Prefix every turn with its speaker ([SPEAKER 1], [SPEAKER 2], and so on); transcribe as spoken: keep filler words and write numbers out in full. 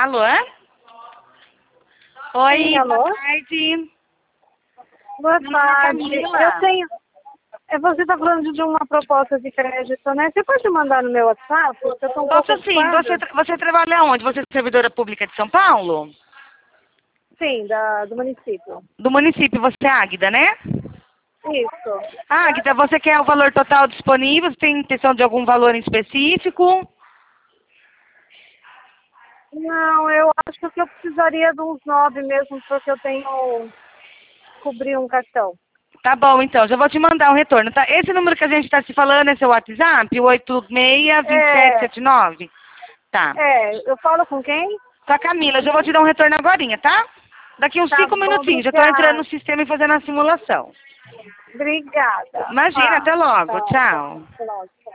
[SPEAKER 1] Alô? Oi,
[SPEAKER 2] Sim, alô?
[SPEAKER 1] boa tarde.
[SPEAKER 2] Boa
[SPEAKER 1] Meu nome é
[SPEAKER 2] tarde.
[SPEAKER 1] Camila.
[SPEAKER 2] Eu tenho. é, Você está falando de uma proposta de crédito, né? Você pode mandar no meu WhatsApp? Eu estou um pouco
[SPEAKER 1] Posso sim,
[SPEAKER 2] ocupada.
[SPEAKER 1] você, tra- você trabalha onde? Você é servidora pública de São Paulo?
[SPEAKER 2] Sim, da, do município.
[SPEAKER 1] Do município, você é Águida, né?
[SPEAKER 2] Isso.
[SPEAKER 1] Águida, você quer o valor total disponível? Você tem intenção de algum valor em específico?
[SPEAKER 2] Não, eu acho que eu precisaria de uns nove mesmo, porque eu tenho cobrir um cartão.
[SPEAKER 1] Tá bom, então, já vou te mandar um retorno, tá? Esse número que a gente está se falando é seu WhatsApp? oito seis dois sete
[SPEAKER 2] É,
[SPEAKER 1] sete nove? Tá.
[SPEAKER 2] é, eu falo com quem?
[SPEAKER 1] Com a Camila, já vou te dar um retorno agorinha, tá? Daqui uns
[SPEAKER 2] Tá
[SPEAKER 1] cinco
[SPEAKER 2] bom,
[SPEAKER 1] minutinhos, já tô entrando no
[SPEAKER 2] obrigada.
[SPEAKER 1] sistema e fazendo a simulação.
[SPEAKER 2] Obrigada.
[SPEAKER 1] Imagina,
[SPEAKER 2] Tá,
[SPEAKER 1] até logo.
[SPEAKER 2] tá, tá.
[SPEAKER 1] Tchau.
[SPEAKER 2] Pronto.